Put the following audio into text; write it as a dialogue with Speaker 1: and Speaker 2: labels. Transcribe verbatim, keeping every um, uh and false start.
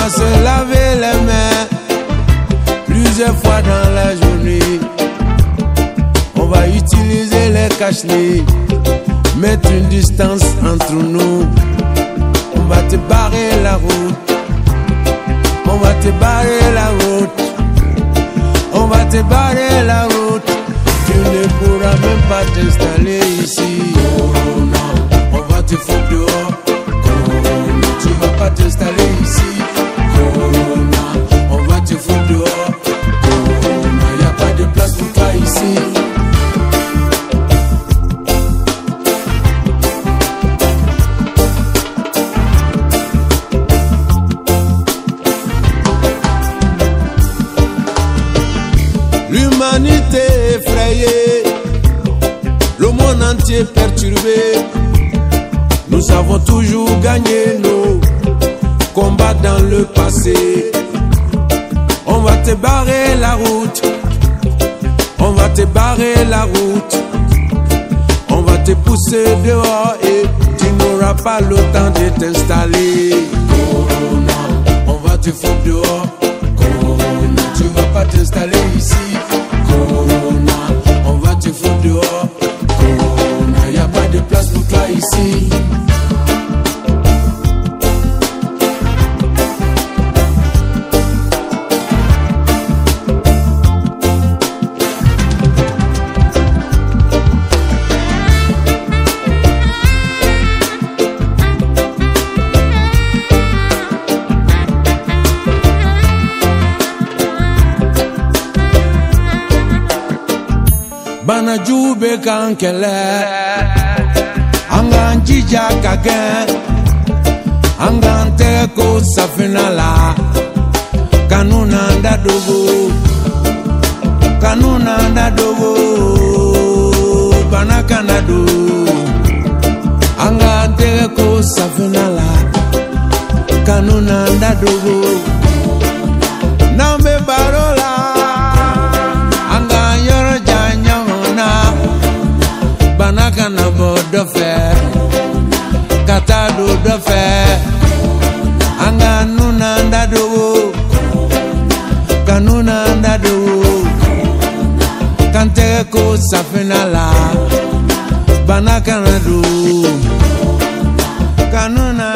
Speaker 1: va se laver les mains plusieurs fois dans la journée. On va utiliser les cache-nez, mettre une distance entre nous. On va te barrer la route. On va te barrer la route. On va te barrer la route. Tu ne pourras même pas t'installer ici. Corona, on va te foutre dehors. Corona, tu vas pas t'installer ici. Corona, on va te foutre dehors. Corona, y a pas de place pour toi ici. L'humanité effrayée, le monde entier perturbé. Nous avons toujours gagné nos combats dans le passé. On va te barrer la route. On va te barrer la route. On va te pousser dehors et tu n'auras pas le temps de t'installer. Corona, on va te foutre dehors. Corona, tu vas pas t'installer ici. Corona, on va te foutre dehors. Corona, y a pas de place pour toi ici. Bana jube kankele Angan jija kagen Angan teko safinala Kanuna nda dogo Kanuna nda dogo Bana kanado Angan teko safinala Kanuna nda dogo Nambe barola Angan yoro janya Banaka na bodo fe Katado do fe Anga nuna ndado Kanuna ndado Kante ko safinala Banaka na do Kanuna